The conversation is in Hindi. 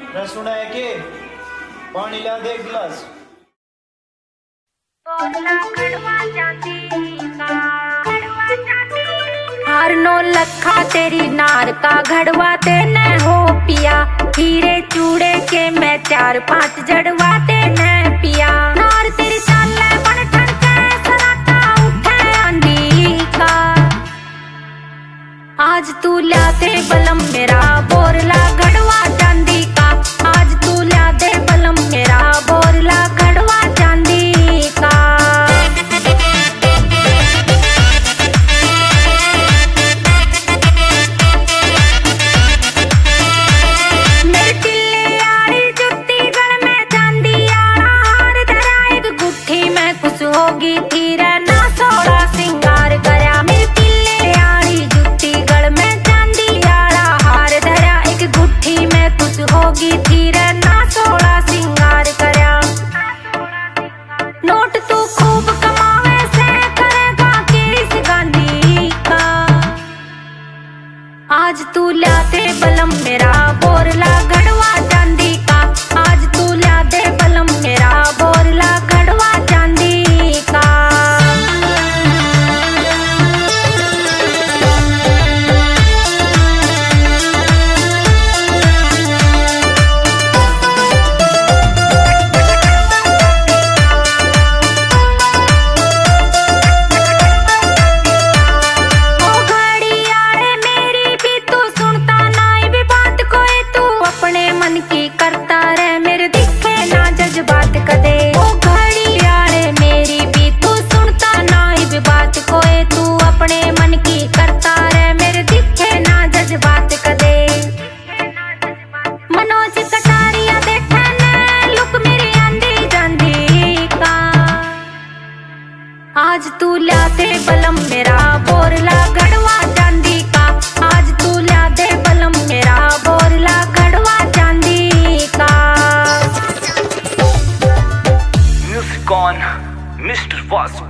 मैं सुना है कि पानी ला दे एक गिलास। हार 9 लखा तेरी नार का घड़वा तेने हो पिया, हीरे चूड़े के मैं 4-5 जड़वा तेने पिया। नार तेरी चाले बन ठनके सराता उठे आंधी का, आज तू लाते बलम मेरा बोरला घड़वा चांदी का, आज तू लाते बलम मेरा बोरला घड़वा चांदी का। मेरे टिल्ले आड़ी जुत्ती गल में चांदी आड़ा हार धरा, एक गुट्ठी में खुश होगी थी रहना 16 सिंगार करया। मेरे टिल्ले आड़ी जुत्ती गल में चांदी आड़ा हार धरा, एक गुट्ठी में खुश होगी थी रहना 16 सिंगार करया। नोट तू खूब कमावे से करेगा किस गांधी का, आज तू लाते बलम मेरा बोरला घड़वा चांदी का, आज तू लाते बलम मेरा बोरला घड़वा चांदी का। ओ घड़ियाले मेरी भी तू सुनता नाई भी बात कोई, तू अपने मन की करता रहे मेरे दिखे ना जज्बात कदे। ओ घड़ियाले मेरी भी तू सुनता नाई भी बात कोई, तू अपने मन की करता रहे मेरे दिखे ना जज्बात कदे। मनोज कटारिया देखे ने लुक मेरी आंधी जांधी का, आज तू लाते बलम मेरा बोरला घड़वा चांदी का, आज तू लाते बलम मेरा बोरला घड़वा चांदी का। Music on mister Vasu.